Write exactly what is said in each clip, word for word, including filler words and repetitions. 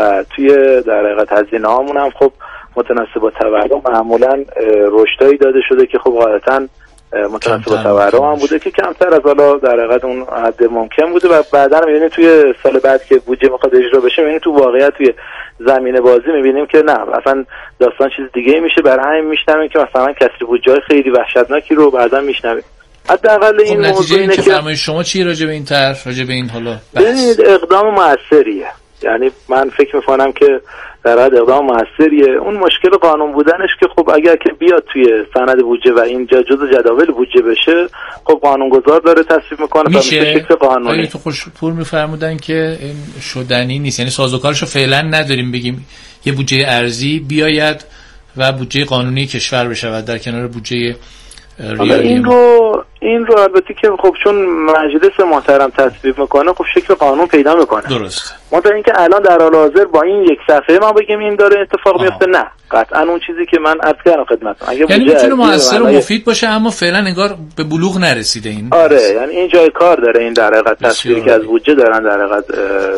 و توی در حقیقت هزینه هامون هم خب متناسب با تورم معمولا رشدایی داده شده که خب غالبا متناسب با تورم هم بوده که کمتر از حالا در حقیقت اون حد ممکن بوده و بعدا می‌بینیم توی سال بعد که بودجه میخواد اجرا بشه می‌بینیم تو واقعیت توی زمینه بازی می‌بینیم که نه اصلا داستان چیز دیگه میشه. برای همین میشنویم که مثلا کسری بودجه خیلی وحشتناکی رو بعدا میشنویم. حداقل این خب موضوع اینه که فرمایش شما چی راجع به این طرح راجع به این حالا ببینید اقدام موثریه. یعنی من فکر می‌کنم که در حد اقدام موثریه. اون مشکل قانون بودنش که خب اگر که بیاد توی سند بودجه و اینجا جزء جداول بودجه بشه خب قانونگذار داره تصویب میکنه به شکل قانونی. ولی تو خوشپور میفرمودن که این شدنی نیست، یعنی سازوکارشو فعلا نداریم بگیم یه بودجه ارزی بیاید و بودجه قانونی کشور بشود در کنار بودجه ریالی. این رو این رو البته که خب چون مجلس محترم تصویب میکنه خب شکل قانون پیدا میکنه. درست. منتها اینکه الان در حال حاضر با این یک صفحه ما بگیم این داره اتفاق میفته، نه قطعا اون چیزی که من عرض کردم خدمتتون اگه یعنی میتونه موثر و مفید باشه اما فعلا انگار به بلوغ نرسیده این. آره بس. یعنی این جای کار داره این در حقیقت تصویری که از بودجه دارن در حقیقت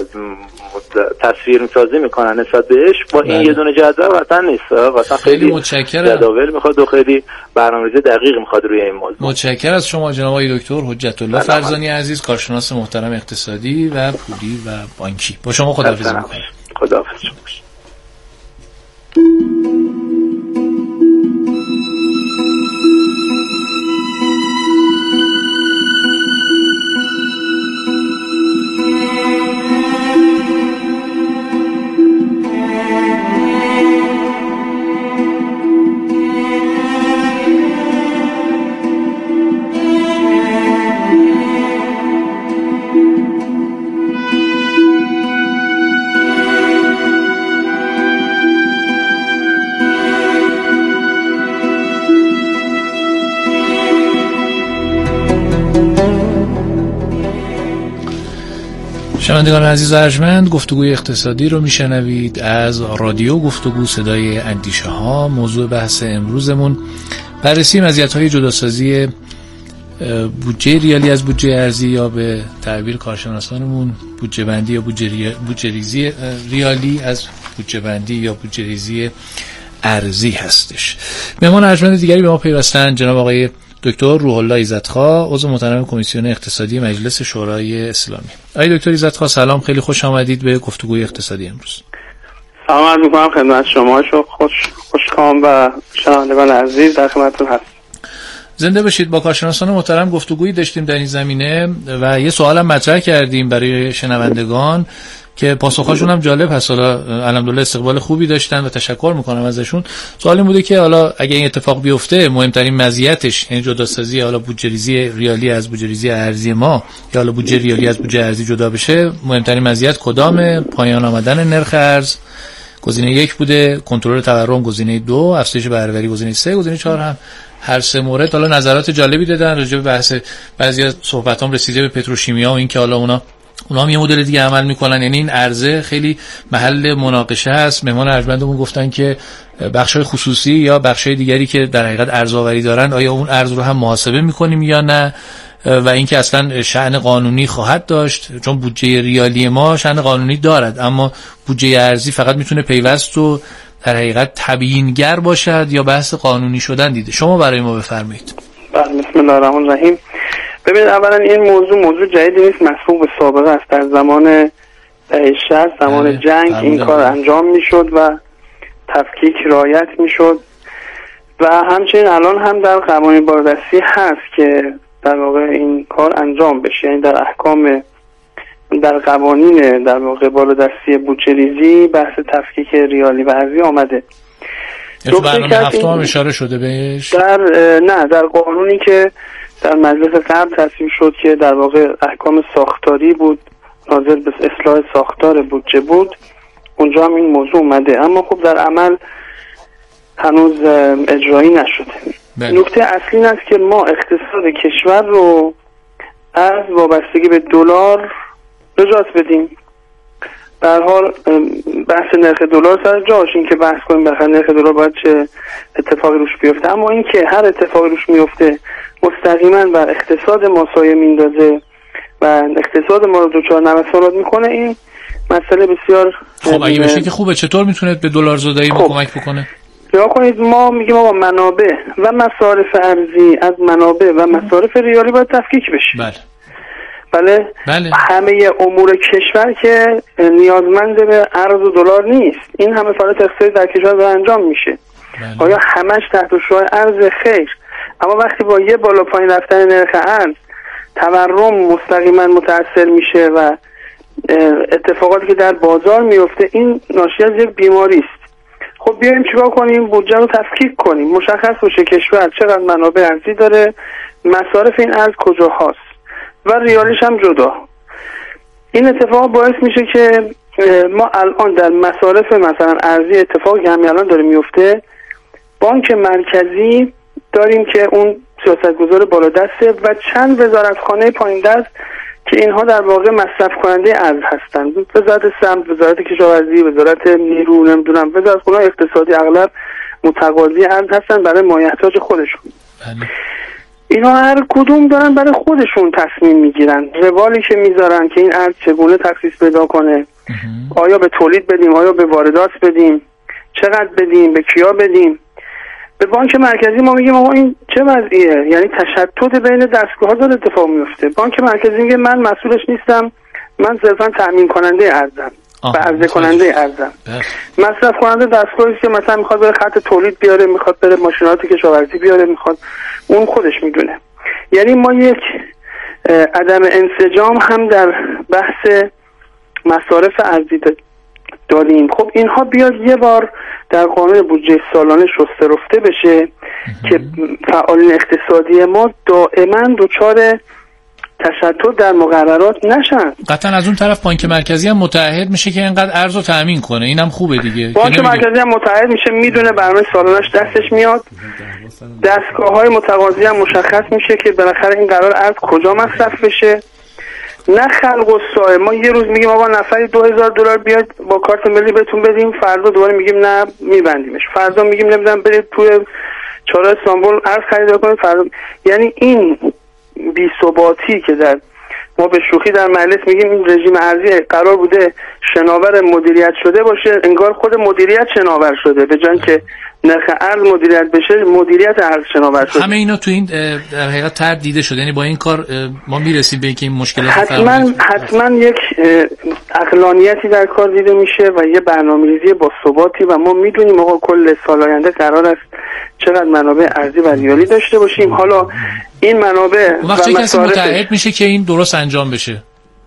تصویر سازی میکنن نسبت بهش با این یه دونه جدول قطعا نیست. قطعا خیلی, خیلی متشکرم. جدول میخواد و خیلی برنامه‌ریزی دقیق میخواد روی این موضوع. متشکرم از شما جناب آقای دکتر حجت الله فرزانی عزیز، کارشناس محترم اقتصادی و پولی و بانکی. با شما خداحافظی میکنم. خداحافظ. شنوندگان عزیز و ارجمند، گفتگوی اقتصادی رو میشنوید از رادیو گفتگو صدای اندیشه ها. موضوع بحث امروزمون بررسی مزیت‌های جداسازی بودجه ریالی از بودجه ارزی یا به تعبیر کارشناسانمون بودجه بندی یا بودجه ریزی ریالی از بودجه بندی یا بودجه ریزی ارزی هستش. مهمان ارجمند دیگری به ما پیوستن جناب آقای دکتر روح الله ایزدخواه، عضو محترم کمیسیون اقتصادی مجلس شورای اسلامی. آقای دکتر ایزدخواه سلام، خیلی خوش آمدید به گفتگوی اقتصادی امروز. سلام عرض می‌کنم خدمت شما، خوش خوشکام و شنوندگان عزیز در خدمتتون هستم. زنده باشید. با کارشناسان محترم گفتگویی داشتیم در این زمینه و یه سوالم مطرح کردیم برای شنوندگان که پاسخاشون هم جالب هست. حالا الحمدلله استقبال خوبی داشتن و تشکر میکنم ازشون. سوال این بوده که حالا اگه این اتفاق بیفته مهمترین مزیتش یعنی جداسازی حالا بودجه ریزی ریالی از بودجه ریزی ارزی ما یا حالا بودجه ریالی از بودجه ارزی جدا بشه، مهمترین مزیت کدامه؟ پایان آمدن نرخ ارز گزینه یک بوده، کنترل تورم گزینه دو، افزایش بهره‌وری گزینه سه، گزینه چهار هم هر سه مورد حالا نظرات جالبی دادن راجع به بحث بعضی صحبتام رسیده به پتروشیمیا و این که حالا اونا اونا هم یه مدل دیگه عمل میکنن. یعنی این عرضه خیلی محل مناقشه است. مهمان ارجمندمون گفتن که بخشای خصوصی یا بخشای دیگری که در حقیقت ارزآوری دارن آیا اون ارز رو هم محاسبه میکنیم یا نه، و اینکه اصلا شأن قانونی خواهد داشت، چون بودجه ریالی ما شأن قانونی دارد اما بودجه ارزی فقط میتونه پیوست و در حقیقت تبیینگر باشد یا بحث قانونی شدن دیده. شما برای ما بفرمایید. بله، بسم الله الرحمن الرحیم. ببینید اولا این موضوع موضوع جدیدی نیست، مسبوق به سابقه است. در زمان دهه شصت زمان جنگ این کار انجام میشد و تفکیک رعایت میشد و همچنین الان هم در قوانین بالادستی هست که در واقع این کار انجام بشه. یعنی در احکام در قوانین در واقع بالادستی بودجه ریزی بحث تفکیک ریالی و ارزی آمده. تو برنامه هفتم هم اشاره شده بهش؟ در نه در قانونی که در مجلس قبل تصویب شد که در واقع احکام ساختاری بود، ناظر به اصلاح ساختار بودجه بود، اونجا هم این موضوع اومده، اما خب در عمل هنوز اجرایی نشده. بله. نکته اصلی این است که ما اقتصاد کشور رو از وابستگی به دلار نجات بدیم. به هر حال بحث نرخ دلار سر جاش، این که بحث کنیم بخاطر نرخ دلار باید چه اتفاقی روش بیفته، اما این که هر اتفاقی روش میفته مستقیما بر اقتصاد ما سایه میندازه و اقتصاد ما رو دوچار نوسانات میکنه، این مسئله بسیار خب اگه بشه که خوبه. چطور میتونه به دلار زدایی خب. کمک بکنه؟ یا کنید ما میگیم آقا منابع و مصارف ارزی از منابع و مصارف ریالی باید تفکیک بشه. بله. بله. بله. همه امور کشور که نیازمند به ارز و دلار نیست. این همه فعالیت اقتصادی در کشور داره انجام میشه. بله. آیا همش تحت شعاع ارز؟ خیر. اما وقتی با یه بالا پایین رفتن نرخ ارز تورم مستقیما متاثر میشه و اتفاقاتی که در بازار میفته، این ناشی از یک بیماری است. خب بیایم چیکار کنیم؟ بودجه رو تفکیک کنیم، مشخص بشه کشور چقدر منابع ارزی داره، مصارف این ارز کجا هست و ریالیش هم جدا. این اتفاق باعث میشه که ما الان در مصارف مثلا ارزی اتفاقی که همین الان داره میفته، بانک مرکزی داریم که اون سیاستگزار بالا دسته و چند وزارتخانه پایین دست که اینها در واقع مصرف کننده ارز هستند. وزارت سمت، وزارت کشاورزی، وزارت نیرو، نمیدونم وزارتخانه اقتصادی اغلب متقاضی ارز هستن برای مایحتاج خودشون. بله. اینا هر کدوم دارن برای خودشون تصمیم میگیرن، روالی که میذارن که این ارز چگونه تخصیص پیدا کنه، آیا به تولید بدیم، آیا به واردات بدیم، چقدر بدیم، به کیا بدیم. به بانک مرکزی ما میگیم آقا این چه وضعیه؟ یعنی تشتت بین دستگاه‌ها داره اتفاق میفته. بانک مرکزی میگه من مسئولش نیستم، من صرفا تامین کننده ارزم و عرضه کننده ارزم. مصرف کننده دستگاهی که مثلا میخواد بره خط تولید بیاره، میخواد بره ماشینات کشاورزی بیاره، میخواد اون خودش میدونه. یعنی ما یک عدم انسجام هم در بحث مصارف ارزی داریم. خب اینها بیاد یه بار در قانون بودجه سالانه شسته رفته بشه که فعالین اقتصادی ما دائما دچار تشتت در مقررات نشن. قطعا از اون طرف بانک مرکزی هم متعهد میشه که اینقدر ارز رو تامین کنه، اینم خوبه دیگه. بانک مرکزی هم متعهد میشه، میدونه برنامه سالانش دستش میاد، دستگاه‌های متقاضی هم مشخص میشه که بالاخره این قرار ارز کجا مصرف بشه. نه خلق و سایه. ما یه روز میگیم آقا نفری دو هزار دلار بیاد با کارت ملی بهتون بدیم، فردا دوباره میگیم نه میبندیمش، فردا میگیم نمیدونم برید توی چهار استانبول ارز خرید کنید، فردا. یعنی این بی ثباتی که در ما به شوخی در مجلس میگیم این رژیم ارزی قرار بوده شناور مدیریت شده باشه، انگار خود مدیریت شناور شده، به جای که نرخ ارز مدیریت بشه مدیریت ارز شناور شده. همه اینا تو این در حقیقت طرح دیده شده. یعنی با این کار ما میرسیم به اینکه این مشکلات حتما حتما یک عقلانیتی در کار دیده میشه و یه برنامه‌ریزی با ثباتی و ما میدونیم آقا کل سال آینده قرار است چقدر منابع ارزی و ریالی داشته باشیم. حالا این منابع وقتی کسی متعهد میشه که این درست انجام بشه،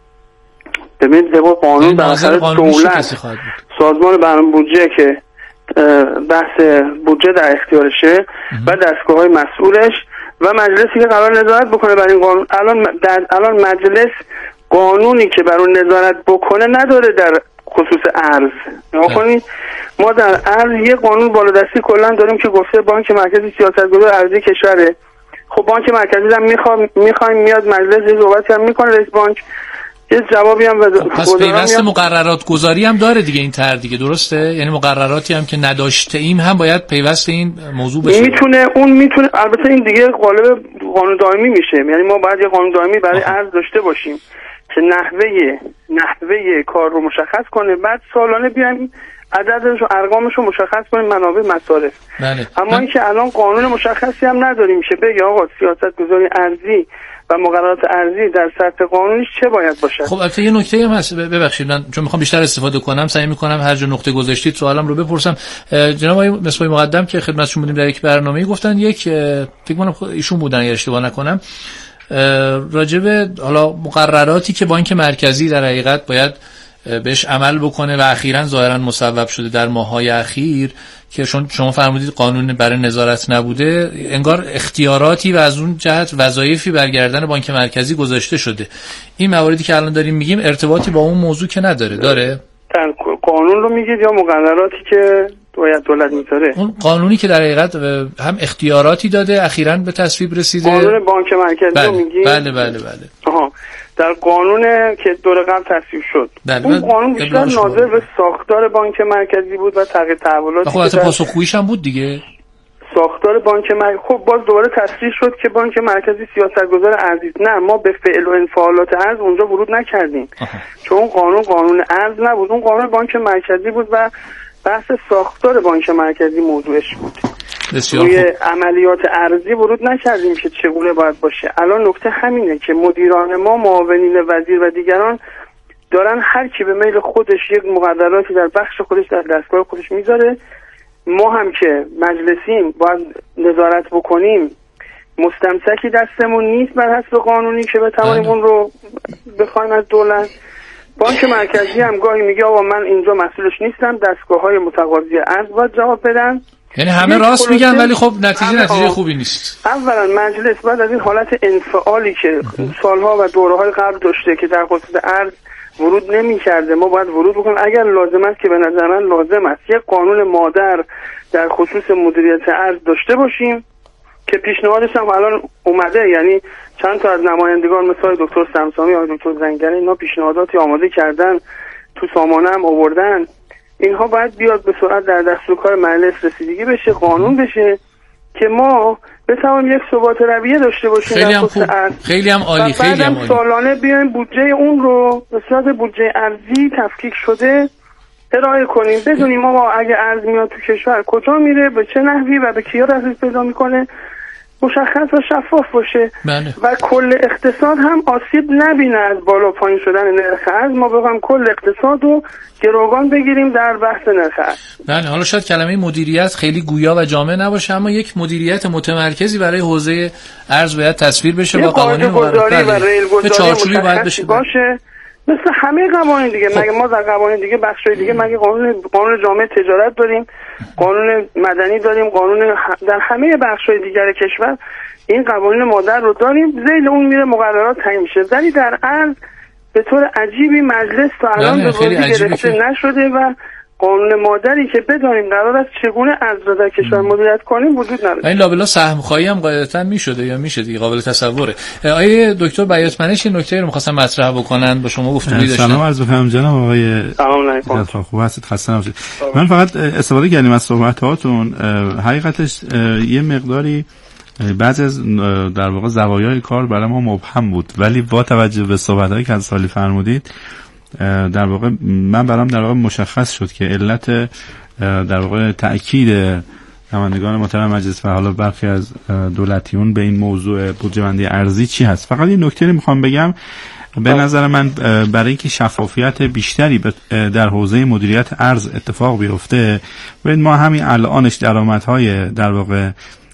ببینید طبق قانون بالاخره دولت سازمان برنامه بودجه که بحث بودجه در اختیارشه و دستگاه‌های مسئولش و مجلسی که قرار نظارت بکنه بر این قانون. الان در الان مجلس قانونی که بر اون نظارت بکنه نداره در خصوص ارز. نکنید ما در ارز یه قانون بالادستی کلا داریم که گفته بانک مرکزی سیاستگزار ارزی کشوره. خب بانک مرکزی هم میخوام میخوایم میاد مجلس یه صحبتی هم میکنه رئیس بانک یه جوابی هم وز... پس پیوست مقررات گذاری هم داره دیگه این طرح دیگه، درسته؟ یعنی مقرراتی هم که نداشته ایم هم باید پیوست این موضوع بشه. میتونه اون میتونه البته این دیگه قالب قانون دائمی میشه، یعنی ما باید یه قانون دائمی برای ارز داشته باشیم که نحوه نحوه کار رو مشخص کنه، بعد سالانه بیایم عددش و ارقامش رو مشخص کنیم، منابع مصارف. بله. اما اینکه الان قانون مشخصی هم نداریم میشه بگه آقا سیاستگذاری ارزی و مقررات ارزی در سطح قانونیش چه باید باشه. خب البته یه نکته هم هست، ببخشید من چون میخوام بیشتر استفاده کنم سعی میکنم هر جا نقطه گذاشتید سوالم رو بپرسم. جناب آقای مصباحی مقدم که خدمتشون بودیم در یک برنامه‌ای گفتن، یک فکر کنم ایشون بودن اگه اشتباه نکنم، راجع به حالا مقرراتی که بانک مرکزی در حقیقت باید بهش عمل بکنه و اخیراً ظاهراً مصوب شده در ماه‌های اخیر که شما فرمودید قانون برای نظارت نبوده، انگار اختیاراتی و از اون جهت وظایفی بر گردن بانک مرکزی گذاشته شده. این مواردی که الان داریم میگیم ارتباطی با اون موضوع که نداره، داره؟ قانون رو میگید یا مقرراتی که باید دولت میذاره؟ اون قانونی که در حقیقت هم اختیاراتی داده اخیراً به تصویب رسیده. قانون بانک مرکزی بله. رو میگید؟ بله بله بله. آها. در قانون که دور قبل تصویب شد، بله. اون قانون بیشتر ناظر به ساختار بانک مرکزی بود و تغییر تحولاتی. خب البته پاسخگوییش هم بود دیگه. ساختار بانک مرکزی. خب باز دوباره تصریح شد که بانک مرکزی سیاستگزار ارزی. نه، ما به فعل و انفعالات ارز اونجا ورود نکردیم چون قانون قانون ارز نبود، اون قانون بانک مرکزی بود و بحث ساختار بانک مرکزی موضوعش بود. روی عملیات ارزی ورود نکردیم که چگونه باید باشه. الان نکته همینه که مدیران ما، معاونین وزیر و دیگران دارن هر کی به میل خودش یک مقرراتی در بخش خودش در دستگاه خودش میذاره. ما هم که مجلسیم باید نظارت بکنیم، مستمسکی دستمون نیست بر حسب قانونی که بتوانیم اون رو بخوایم از دولت. بانک مرکزی هم گاهی میگه آقا من اینجا مسئولش نیستم، دستگاه‌های متقاضی ارز باید جواب بدن. یعنی همه راست میگن ولی خب نتیجه نتیجه خوبی نیست. اولا مجلس بعد از این حالت انفعالی که سالها و دوره‌های قبل داشته که در خصوص ارز ورود نمی‌کرده، ما باید ورود بکنیم اگر لازم است که به نظر من لازم است یک قانون مادر در خصوص مدیریت ارز داشته باشیم که پیشنهادش هم الان اومده. یعنی چند تا از نمایندگان مثل دکتر سمسامی و دکتر زنگنه اینا پیشنهاداتی آماده کردن، تو سامانه هم آوردن. اینها باید بیاد به سرعت در دستور کار مجلس رسیدگی بشه، قانون بشه که ما بتوانیم یک ثبات رویه داشته باشیم. خیلی هم خوب، خیلی هم عالی، خیلی هم عالی. سالانه بیایم بودجه اون رو به صورت بودجه ارزی تفکیک شده ارائه کنیم، بدونیم ما اگه ارز میاد تو کشور کجا میره، به چه نحوی و به کیا رسید پیدا میکنه، مشخص و شفاف باشه. بله. و کل اقتصاد هم آسیب نبینه از بالا پایین شدن نرخ ارز. ما بخوایم کل اقتصاد رو گروگان بگیریم در بحث نرخ ارز. بله، حالا شاید کلمه مدیریت خیلی گویا و جامع نباشه، اما یک مدیریت متمرکزی برای حوزه ارز باید تصویر بشه با قوانین گذاری و ریل گذاری مشخصی باشه مثل همه قوانین دیگه. مگه ما در قوانین دیگه بخشای دیگه مگه قانون قانون جامعه تجارت داریم، قانون مدنی داریم، قانون در همه بخشای دیگر کشور این قوانین مادر رو داریم، ذیل اون میره مقررات تعیین میشه. ولی در ارز به طور عجیبی مجلس تا الان به بازی گرفته نشده و قانون مادری که بدانیم قرار است چگونه ارز را در کشور مدیریت کنیم وجود نداره. این لابلا سهم خواهی هم قاعدتاً میشده یا میشه دیگه، قابل تصوره. آیه دکتر بیات منش این نکته رو می‌خواستم مطرح بکنن با شما گفتگوی داشتن. سلام عرض می‌کنم جناب آقای. سلام علیکم. خوب هستید؟ خسته نباشید. من فقط استفاده کردم از صحبتاتون. حقیقتش یه مقداری بعضی از در واقع زوایای کار برای ما مبهم بود، ولی با توجه به صحبتایی که از سالی فرمودید در واقع من برام در واقع مشخص شد که علت در واقع تأکید نمایندگان محترم مجلس و حالا برخی از دولتیون به این موضوع بودجه بندی ارزی چی هست. فقط این نکته رو میخوام بگم، به نظر من برای اینکه شفافیت بیشتری در حوزه مدیریت ارز اتفاق بیفته، ببین ما همین الانش درآمدهای در واقع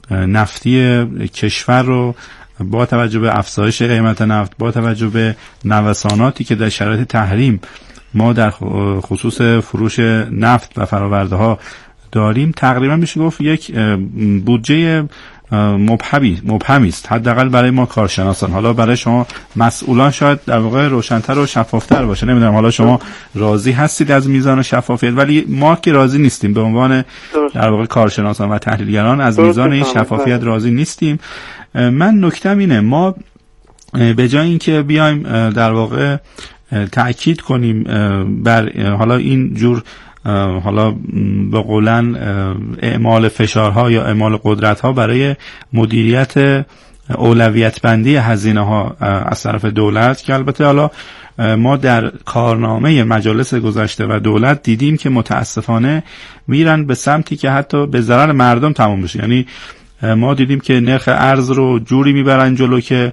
نفتی کشور رو با توجه به افزایش قیمت نفت، با توجه به نوساناتی که در شرایط تحریم ما در خصوص فروش نفت و فراورده ها داریم، تقریبا میشه گفت یک بودجه مبهمی مبهمی است، حداقل برای ما کارشناسان. حالا برای شما مسئولان شاید در واقع روشن‌تر و شفاف‌تر باشه، نمیدونم حالا شما راضی هستید از میزان شفافیت، ولی ما که راضی نیستیم به عنوان در واقع کارشناسان و تحلیلگران از میزان این شفافیت راضی نیستیم. من نکتم اینه، ما به جای اینکه بیایم در واقع تأکید کنیم بر حالا این جور حالا به قولن اعمال فشارها یا اعمال قدرتها برای مدیریت اولویت بندی هزینه ها از طرف دولت، که البته حالا ما در کارنامه مجالس گذشته و دولت دیدیم که متاسفانه میرن به سمتی که حتی به ضرر مردم تمام بشه. یعنی ما دیدیم که نرخ ارز رو جوری میبرن جلو که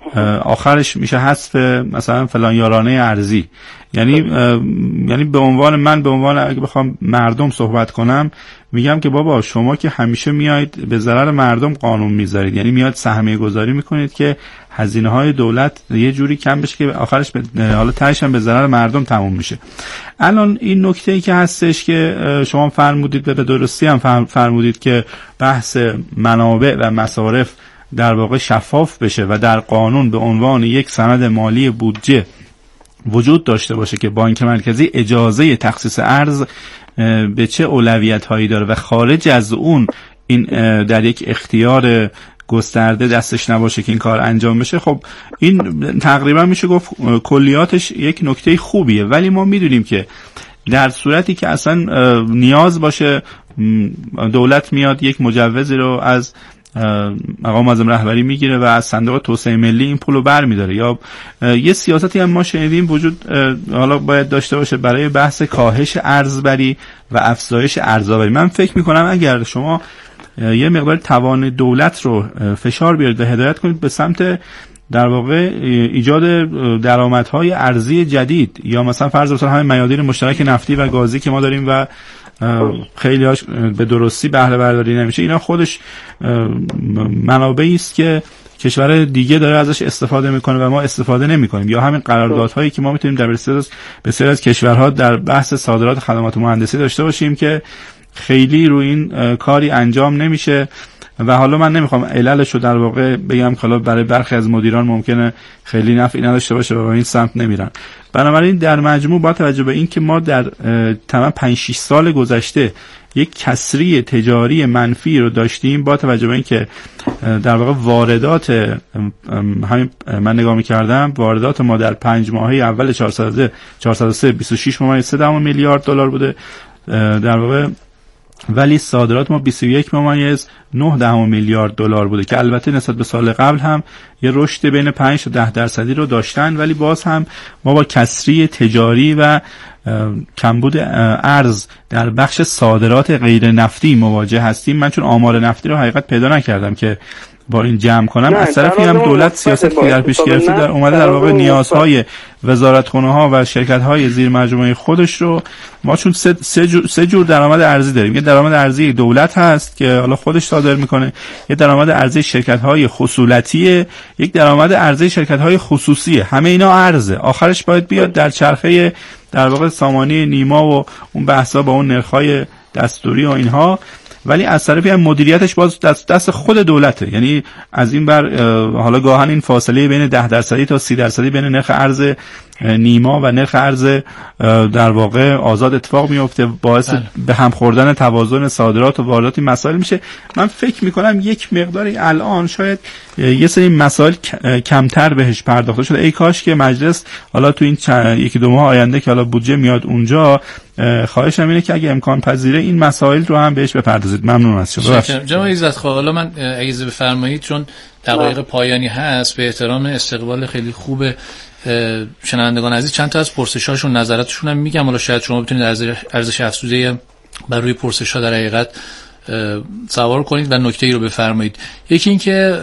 آخرش میشه حذف مثلا فلان یارانه ارزی. یعنی یعنی به عنوان من به عنوان اگه بخوام مردم صحبت کنم، میگم که بابا شما که همیشه میاید به ضرر مردم قانون میذارید، یعنی میاد سهمیه گذاری میکنید که هزینه های دولت یه جوری کم بشه که آخرش به حالا تهش هم به ضرر مردم تموم میشه. الان این نکته ای که هستش که شما فرمودید به درستی هم فرمودید که بحث منابع و مصارف در واقع شفاف بشه و در قانون به عنوان یک سند مالی بودجه وجود داشته باشه که بانک مرکزی اجازه تخصیص ارز به چه اولویت هایی داره و خارج از اون این در یک اختیار گسترده دستش نباشه که این کار انجام بشه. خب این تقریبا میشه گفت کلیاتش یک نکته خوبیه، ولی ما میدونیم که در صورتی که اصلا نیاز باشه دولت میاد یک مجوزی رو از مقام معظم رهبری میگیره و از صندوق توسعه ملی این پولو برمی‌داره. یا یه سیاستی هم ما شنیدیم وجود حالا باید داشته باشه برای بحث کاهش ارزبری و افزایش ارزآوری. من فکر میکنم اگر شما یه مقدار توان دولت رو فشار بیارید و هدایت کنید به سمت در واقع ایجاد درآمدهای ارزی جدید، یا مثلا فرض بسازید همین میادین مشترک نفتی و گازی که ما داریم و خیلی هاش به درستی بهره برداری نمیشه، اینا خودش منابعی است که کشور دیگه داره ازش استفاده میکنه و ما استفاده نمیکنیم. یا همین قراردادهایی که ما میتونیم در بسیاری از کشورها در بحث صادرات خدمات مهندسی داشته باشیم که خیلی روی این کاری انجام نمیشه. و حالا من نمیخوام عللشو در واقع بگم که حالا برای برخی از مدیران ممکنه خیلی نفعی نداشته باشه و این سمت نمیرن. بنابراین در مجموع با توجه به این که ما در تمام پنج شش سال گذشته یک کسری تجاری منفی رو داشتیم، با توجه به این که در واقع واردات همین من نگاه می‌کردم واردات ما در پنج ماهه اول چهارصد و سه بیست و شش ممیز سه میلیارد دلار بوده در واقع، ولی صادرات ما بیست و یک ممیز نه دهم میلیارد دلار بوده که البته نسبت به سال قبل هم یه رشد بین پنج تا ده درصدی رو داشتن، ولی باز هم ما با کسری تجاری و کمبود ارز در بخش صادرات غیر نفتی مواجه هستیم. من چون آمار نفتی رو حقیقت پیدا نکردم که با این جمع کنم، از طرفی هم دولت سیاست که در پیش گرفته در اومده در واقع نیازهای وزارتخانه ها و شرکت های زیر مجموعه خودش رو، ما چون سه, سه, جور, سه جور درآمد ارزی داریم. یه درآمد ارزی دولت هست که حالا خودش صادر میکنه، یه درآمد ارزی شرکت های خصولتیه، یک درآمد ارزی شرکت های خصوصیه. همه اینا ارزه، آخرش باید بیاد در چرخه در واقع سامانه نیما و اون بحثا با اون نرخ‌های دستوری و اینها، ولی از طرفی هم مدیریتش باز دست, دست خود دولته. یعنی از این بر حالا گاهن این فاصله بین ده درصدی تا سی درصدی بین نرخ ارز نیما و نرخ ارز در واقع آزاد اتفاق میفته، باعث بله. به هم خوردن توازن صادرات و واردات مسائل میشه. من فکر میکنم یک مقداری الان شاید یه سری مسائل کمتر بهش پرداخته شده. ای کاش که مجلس حالا تو این یکی دو ماه آینده که حالا بودجه میاد اونجا، خواهشم اینه که اگه امکان پذیره این مسائل رو هم بهش بپردازید. ممنون از شما. جناب عزتخواه، حالا من اگه بفرمایید چون دقایق پایانی هست، به احترام استقبال خیلی خوب شنوندگان عزیز چند تا از پرسشاشون نظراتشون هم میگم، حالا شاید شما بتونید ارزش افزوده بر روی پرسش‌ها در حقیقت سوار کنید و نکته‌ای رو بفرمایید. یکی این که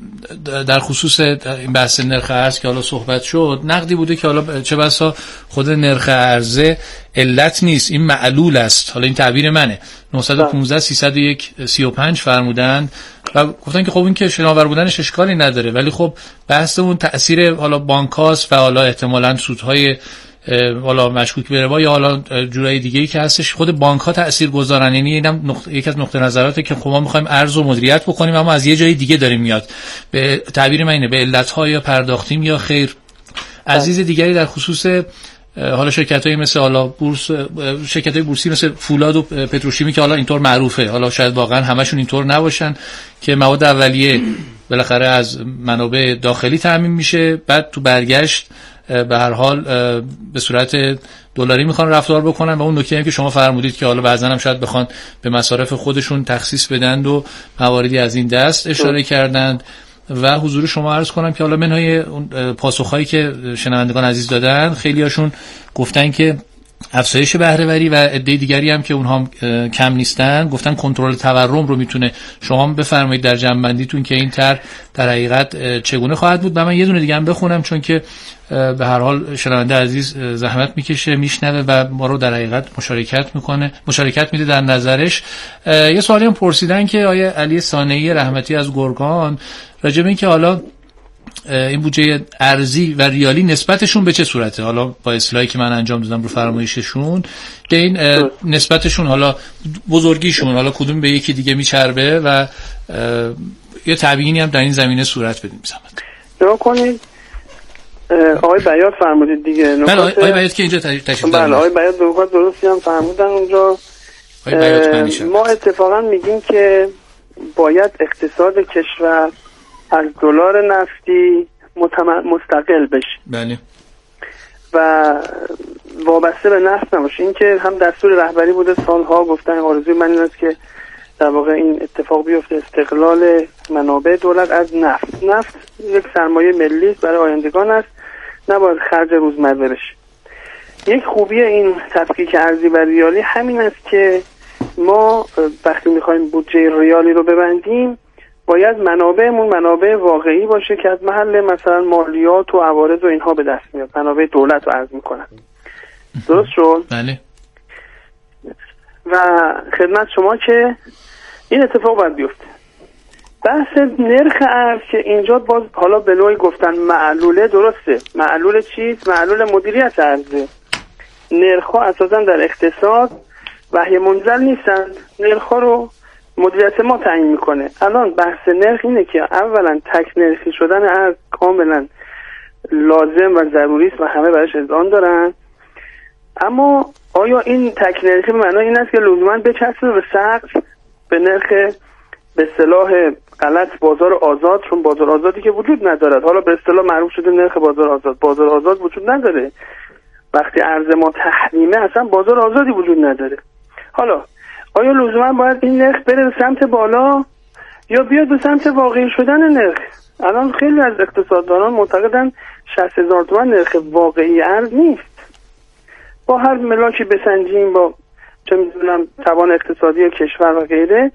در خصوص این بحث نرخ ارز که حالا صحبت شد، نقدی بوده که حالا چه بسا خود نرخ ارز علت نیست، این معلول است. حالا این تعبیر منه. نهصد و پانزده سیصد و یک سی و پنج فرمودن و گفتن که خب این که شناور بودنش اشکالی نداره، ولی خب بحث اون تأثیر حالا بانکاست و حالا احتمالاً سودهای حالا مشکوک به ربا یا حالا جورای دیگه‌ای که هستش، خود بانک‌ها تاثیرگذارن. یعنی اینم نقطه یک از نقطه نظراته که خب ما می‌خوایم ارز رو مدیریت بکنیم اما از یه جای دیگه داریم میاد. به تعبیر من اینه، به علت‌ها یا پرداختیم یا خیر. عزیز دیگری در خصوص حالا شرکت‌های مثل حالا بورس، شرکت‌های بورسی مثل فولاد و پتروشیمی که حالا اینطور معروفه، حالا شاید واقعا همشون اینطور نباشن، که مواد اولیه بالاخره از منابع داخلی تامین میشه، بعد تو برگشت به هر حال به صورت دلاری میخوان رفتار بکنن و اون نکته هم که شما فرمودید که حالا بعضن هم شاید بخوان به مصارف خودشون تخصیص بدند و مواردی از این دست اشاره کردند. و حضور شما عرض کنم که حالا منهای اون پاسخهایی که شنوندگان عزیز دادن، خیلی هاشون گفتن که افزایش بهره وری و عده دیگری هم که اونها هم کم نیستن گفتن کنترل تورم رو میتونه. شما هم بفرمایید در جنبندیتون که این طرح در حقیقت چگونه خواهد بود. و من یه دونه دیگه هم بخونم چون که به هر حال شنونده عزیز زحمت میکشه میشنوه و ما رو در حقیقت مشارکت میکنه مشارکت میده در نظرش. یه سوالی هم پرسیدن که آیه علی صانعی رحمتی از گرگان راجع به این که حالا این بودجه ارزی و ریالی نسبتشون به چه صورته، حالا با اصلاحی که من انجام دادم رو فرمایششون که این نسبتشون حالا بزرگیشون حالا کدوم به یکی دیگه میچربه و یه تبیینی هم در این زمینه صورت بدیم. زحمت نگاه کنید آقای بیات فرمودید دیگه. بله آقای بیات که اینجا تشریف دارن. بله آقای بیات نکات درستی هم فرمودن اونجا. ما اتفاقا میگیم که باید اقتصاد کشور از دلار نفتی مستقل بشه. بله. و وابسته به نفت نباشه. این که هم دستور رهبری بوده، سالها گفتن آرزوی من این است که در واقع این اتفاق بیفته، استقلال منابع دولت از نفت. نفت یک سرمایه ملی برای آیندگان است، نباید خرج روزمره بشه. یک خوبی این تفکیک ارضی و ریالی همین است که ما وقتی میخوایم بودجه ریالی رو ببندیم باید منابعمون منابع واقعی باشه که از محل مثلا مالیات و عوارض و اینها به دست میاد، منابع دولت رو عرض میکنن. درست شد؟ بله. و خدمت شما که این اتفاق باید بیفته. بحث نرخ ارز که اینجا باز حالا به نوعی گفتن معلوله، درسته. معلول چیست؟ معلول مدیریت ارزه. نرخ ها اساسا در اقتصاد وحی منزل نیستند، نرخ ها رو مدیریت ما تعیین میکنه. الان بحث نرخ اینه که اولا تک نرخی شدن ارز کاملا لازم و ضروری است و همه برایش اذعان دارن، اما آیا این تک نرخی به معنای این است که لزوما بچسبه به سقف، به نرخ به اصطلاح غلط بازار آزاد؟ چون بازار آزادی که وجود ندارد، حالا به اصطلاح معروف شده نرخ بازار آزاد. بازار آزاد وجود نداره. وقتی ارز ما تحریمه اصلا بازار آزادی وجود نداره. حالا آیا لزوما باید این نرخ بره به سمت بالا یا بیاد به سمت واقعی شدن نرخ؟ الان خیلی از اقتصاددانان معتقدن شصت هزار تومان نرخ واقعی ارز نیست. با هر ملاکی بسنجیم، با چه میدونم توان اقتصادی کشور و غیره.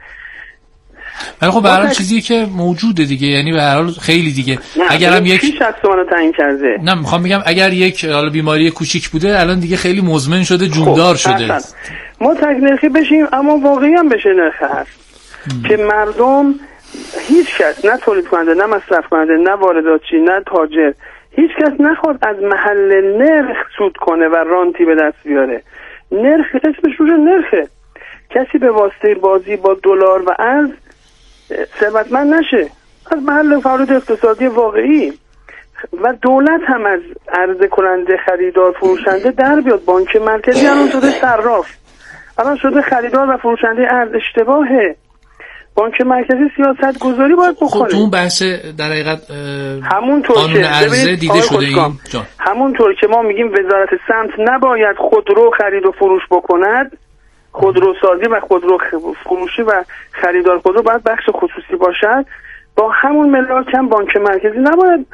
ولی خب به هر حال چیزی که موجوده دیگه، یعنی به هر حال خیلی دیگه. اگر هم یک شصت تومان تعیین کرده، نه میخوام بگم اگر یک حالا بیماری کوچیک بوده الان دیگه خیلی مزمن شده، جوندار شده. اصلا. ما تک نرخی بشیم اما واقعی هم بشه نرخ هست که مردم، هیچ کس، نه تولید کننده، نه مصرف کننده، نه وارداتچی، نه تاجر، هیچ کس نخواد از محل نرخ سود کنه و رانتی به دست بیاره. نرخ اسمش روش نرخه. کسی به واسطه بازی با دلار و ارز ثروتمند نشه. از محل فعالیت اقتصادی واقعی و دولت هم از عرضه کننده، خریدار، فروشنده در بیاد. بانک مرکزی الان شده صراف، الان شده خریدار و فروشنده ارز. اشتباهه. بانک مرکزی سیاست گذاری باید بکنه. خب اون بحث در حقیقت همونطور که ارزه دیده شده این همونطور که ما میگیم وزارت سمت نباید خودرو خرید و فروش بکند، خودرو سازی و خودرو فروشی و خریدار خودرو باید بخش خصوصی باشد. با همون ملاک هم بانک مرکزی نباید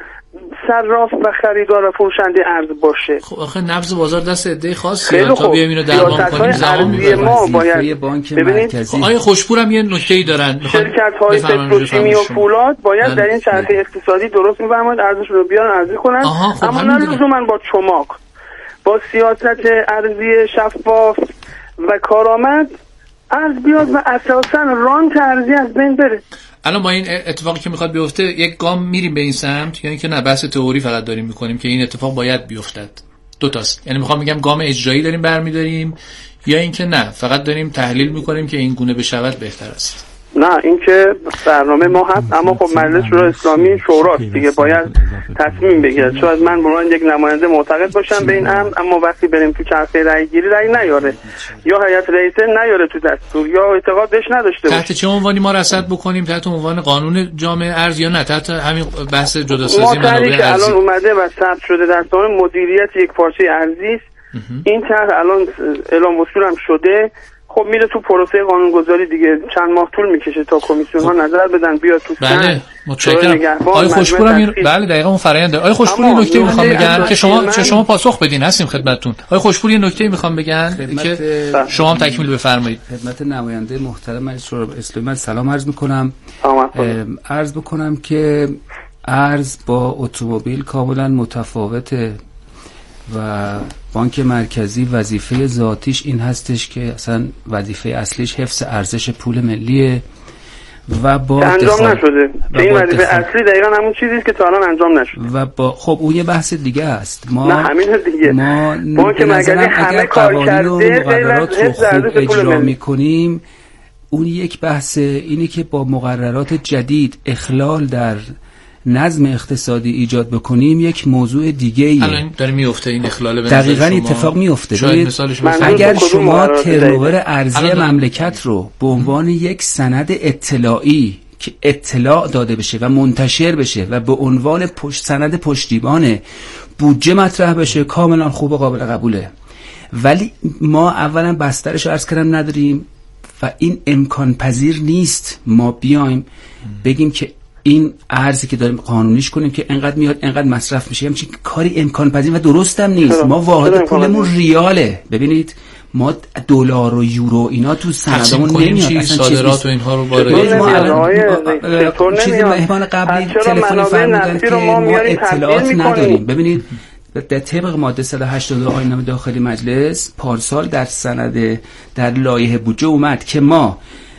صراف و خریدار و فروشنده ارز باشه. خب آخه نبض بازار دست عده خاصه، تا بیایم اینو درمان کنیم زمان میبره. ما باید بانک مرکزی. آقای خوشپور هم یه نکته‌ای دارن، شرکت‌های پتروشیمی و فولاد باید در این چرخه اقتصادی درست می‌فهمند، ارزشون رو بیارن عرضه کنن. خب اما نه لزوما با چماق، با سیاست ارزی شفاف و کارآمد ارز بیاد و اساساً رانت ارزی از بین بره. الان با این اتفاقی که میخواد بیفته یک گام میریم به این سمت، یعنی که نه بحث تئوری فقط داریم میکنیم که این اتفاق باید بیفتد؟ دو تاست. یعنی میخوام بگم گام اجرایی داریم برمیداریم یا اینکه نه فقط داریم تحلیل میکنیم که این گونه بشود بهتر است؟ نه، این که برنامه ما هست، اما خب مجلس شورای اسلامی شوراست دیگه، باید تصمیم بگیره. شاید من به عنوان یک نماینده معتقد باشم به این امر، اما وقتی بریم تو چرخه رأی گیری رأی نیاره، یا هیئت رئیسه نیاره تو دستور، یا اعتقاد بهش نداشته باشه. تحت چه عنوانی ما رصد بکنیم؟ تحت عنوان قانون جامع ارز یا نه تحت همین بحث جداسازی منابع ارزی که الان اومده و ثبت شده در سازمان مدیریت یک پارچه ارزی است؟ این طرح الان اعلام وصول هم شده. خب میره تو پروسه قانونگذاری دیگه، چند ماه طول میکشه تا کمیسیون ها نظر بدن بیاد تو سن. بله متشکرم. آقای خوشپورم این بله دقیقاً اون فرآیند. آقای خوشپور یه نکته میخوام بگم که شما چه شما پاسخ بدین، هستیم خدمتتون. آقای خوشپور یه نکته میخوام بگم که شما هم تکمیل بفرمایید. خدمت نماینده محترم مجلس شورای اسلامی سلام عرض میکنم. عرض بکنم که ارز با اتومبیل کاملا متفاوته و بانک مرکزی وظیفه ذاتیش این هستش که اصلا وظیفه اصلیش حفظ ارزش پول ملیه و با انجام نشده. این وظیفه اصلی دقیقاً همون چیزی است که تا الان انجام نشده و با خب اون یه بحث دیگه است. ما نه همین دیگه ما بانک مرکزی همه کار کرده مقررات رو خوب اجرا میکنیم. اون یک بحث اینی که با مقررات جدید اخلال در نظم اقتصادی ایجاد بکنیم یک موضوع دیگه ایه. الان داره میفته این اخلال. دقیقاً اتفاق میفته. اگر شما ترنوور ارزی مملکت رو به عنوان یک سند اطلاعی که اطلاع داده بشه و منتشر بشه و به عنوان پشت سند پشتیبان بودجه مطرح بشه کاملا خوب و قابل قبوله، ولی ما اولا بسترش عرض کردم نداریم و این امکان پذیر نیست ما بیایم بگیم که این ارزی که داریم قانونیش کنیم که انقدر میاد انقدر مصرف میشه، همچین کاری امکان پذیر و درست هم نیست. ما واحد پولمون ریاله. ببینید ما دلار و یورو اینا تو سندمون نمیاد، اصلا صادرات و اینها رو وارد ما الان چیزی مهمان قبلی تلفن فرمودن که ما اطلاعات نداریم. ببینید در طبق ماده صد و هشتاد و دو آیین داخلی مجلس پارسال در سند در لایحه بودجه اومد که ما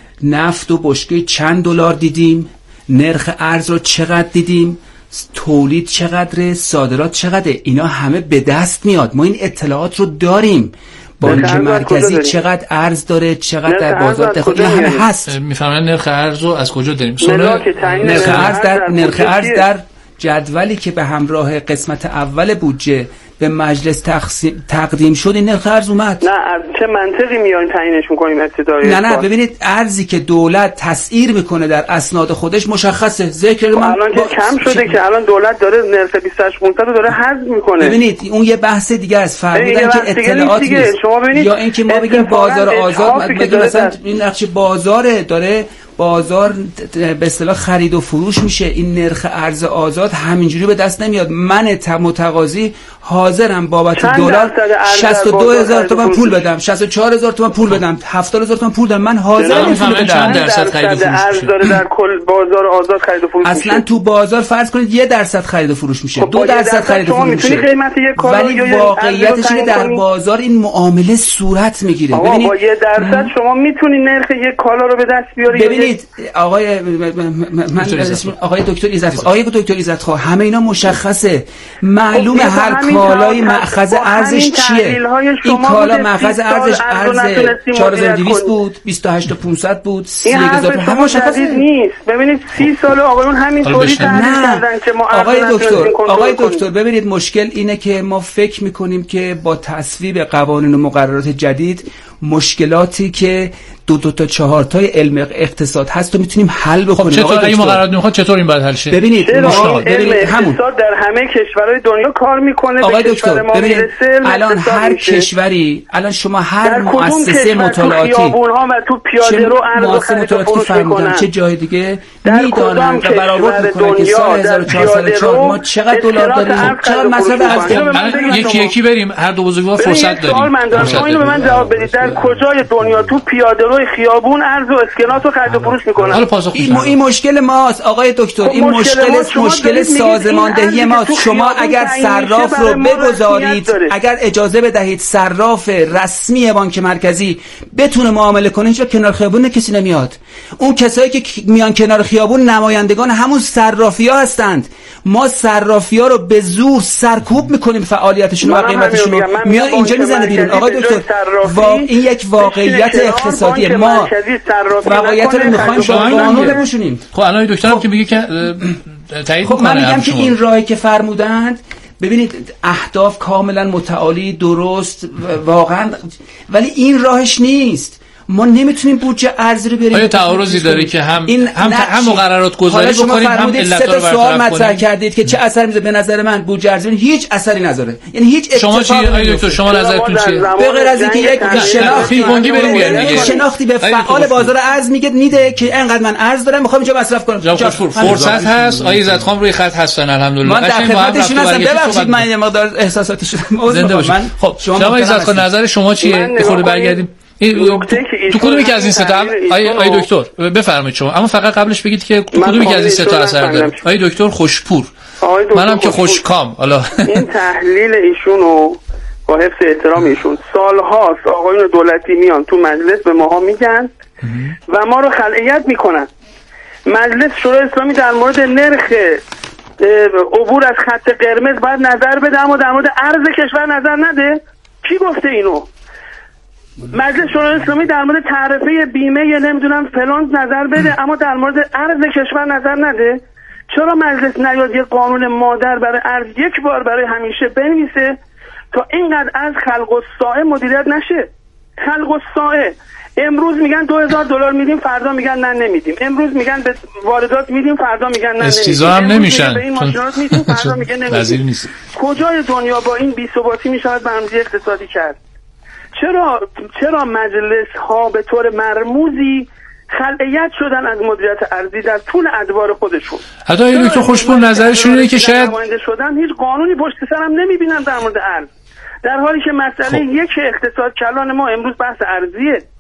نفت و بشکه چند دلار دیدیم، نرخ ارز رو چقدر دیدیم، تولید چقدره، صادرات چقدره، اینا همه به دست میاد. ما این اطلاعات رو داریم. بانک مرکزی چقدر ارز داره، چقدر در بازار دخل، اینا همه هست. میفهمن نرخ ارز رو از کجا داریم؟ نرخ ارز در نرخ ارز در جدولی که به همراه قسمت اول بودجه به مجلس تقسیم تقدیم شد این نرخ ارز اومد. نه از چه منطقی میایم تعیینش میکنیم ابتدایی؟ نه نه ببینید ارزی که دولت تسعیر میکنه در اسناد خودش مشخصه. ذکر من الان که کم شده که الان دولت داره نرخ بیست و هشت پونصد رو داره حذف میکنه. ببینید اون یه بحث دیگه است. فرمودن که اطلاعات نیست. شما ببینید یا اینکه ما بگیم بازار آزاد، بگیم مثلا این نقش بازاره داره بازار به اصطلاح خرید و فروش میشه، این نرخ ارز آزاد همینجوری به دست نمیاد. من متقاضی حاضرم بابت دلار شصت و دو هزار تومان پول بدم، شصت و چهار هزار تومان پول بدم، هفتاد هزار تومان پول بدم، من حاضرم پول بدم. چند درصد خرید و فروش میشه داره در کل بازار آزاد خرید و فروش میشه؟ اصلا تو بازار فرض کنید یک درصد خرید و فروش میشه، دو درصد خرید و فروش میشه، ولی واقعیتش اینه در بازار این معامله صورت میگیره. ببینید با یک درصد شما میتونید نرخ یک کالا رو به دست بیارید. ببینید آقای من آقای دکتر عزت آقای دکتر عزت خان همه اینا مشخصه، معلومه هر کالای مأخذ ارزش چیه. این کالا مأخذ ارزش ارز چهار هزار و دویست بود، بیست و هشت هزار و پانصد بود، سی و یک هزار هم مشخصه نیست. ببینید سی سال آقایون همینطوری تعریف کردن که ما آقای دکتر آقای دکتر ببینید مشکل اینه که ما فکر میکنیم که با تصویب قوانین و مقررات جدید مشکلاتی که دو دو تا چهار تای علم اقتصاد هست تو میتونیم حل بکنیم. چطور اگه مقررات نمیخواد چطور این باید حل شه؟ ببینید ببینید همون اقتصاد در همه کشورهای دنیا کار میکنه. آقای دکتر ببینید الان هر کشوری الان شما هر مؤسسه مطالعاتی خیابون‌ها و تو پیاده رو ارز و خرید و فروش میکنن، چه جای دیگه میدونن و برآورد میکنن که سال هزار و چهارصد و چهار ما چقدر دلار داریم، چقدر مصرف ارز داریم. یکی یکی بریم هر دو بزرگوار فرصت داریم. سوال من دارم شما اینو به من جواب بدید. در کجای دنیا تو پیاده روی خیابون ارز و اسکناس رو خرید و فروش میکنن؟ حالا پاسخ این, این مشکل ماست آقای دکتر. این مشکل مشکل سازماندهی ماست. شما اگر صراف رو بگذارید، اگر اجازه بدهید صراف رسمی بانک مرکزی بتونه معامله کنه، هیچ کنار خیابون کسی نمیاد. اون کسایی که میان کنار خیابون نمایندگان همون صرافی‌ها هستند. ما صرافی‌ها رو به زور سرکوب میکنیم، فعالیتشون و قیمتشون رو میان اینجا میزنه بیرون. آقای دکتر واقع این یک واقعیت اقتصادی ما واقعیت رو میخوایم با قانون بپوشونیم. خب الان دکتر هم که میگه که تایید خب من میگم که این راهی که فرمودند ببینید اهداف کاملا متعالی درست واقعا، ولی این راهش نیست. ما نمیتونیم بودجه ارزی رو بیاریم. آیا تعارضی داره که هم این هم هم مقررات گذاری بکنیم هم علت رو سوال مطرح کردید که چه اثری میذاره؟ به نظر من بودجه ارزی هیچ اثری نداره. یعنی هیچ شما چی آقای دکتر شما نظرتون چیه؟ به غیر از اینکه یک شناختی پینگ بریم بیاریم شناختی به فعال بازار ارز میگه میده که اینقدر من ارز دارم میخوام اینجا مصرف کنم. فرصت هست. آقای عزت خان روی خط هستن الحمدلله. من در خدمتشون هستم. ببخشید من یه مقدار احساساتی شدم. زنده باشید. خب شما عزت خان نظر شما چیه؟ خود برگردیم تو کدومی که از این سه تا آی آی دکتر بفرمایید شما، اما فقط قبلش بگید که تو کدومی که از این سه تا اثر داره؟ آی دکتر خوشپور، منم که خوشکام. حالا این تحلیل ایشونو با حفظ احترام ایشون سالهاست آقایون دولتی میان تو مجلس به ماها میگن و ما رو خلعیت میکنن. مجلس شورای اسلامی در مورد نرخ عبور از خط قرمز باید نظر بده اما در مورد ارز کشور نظر نده. کی گفته اینو؟ مجلس شورای اسلامی در مورد تعرفه بیمه یا نمیدونم فلان نظر بده اما در مورد ارز کشور نظر نده. چرا مجلس نیاد یه قانون مادر برای ارز یک بار برای همیشه بنویسه تا اینقدر از خلق و سائم مدیریت نشه؟ خلق الساعه. امروز میگن دو هزار دلار میدیم، فردا میگن نه نمیدیم. امروز میگن به واردات میدیم، فردا میگن نه نمیدیم. استیزا هم نمیشن. به این ماشینات میدیم، فردا میگن نمیدیم. کجای دنیا با این بی‌ثباتی میشود برنامه‌ریزی اقتصادی کرد؟ چرا چرا مجلس ها به طور مرموزی خلعیت شدن از مدیریت ارضی در طول ادوار خودشون؟ حتی این دکتر خوشبو نظرشون اینه که شاید نماینده شدن هیچ قانونی پشت سر هم نمیبینن در مورد ارز، در حالی که مسئله خب. یک اقتصاد کلان ما امروز بحث ارزیه.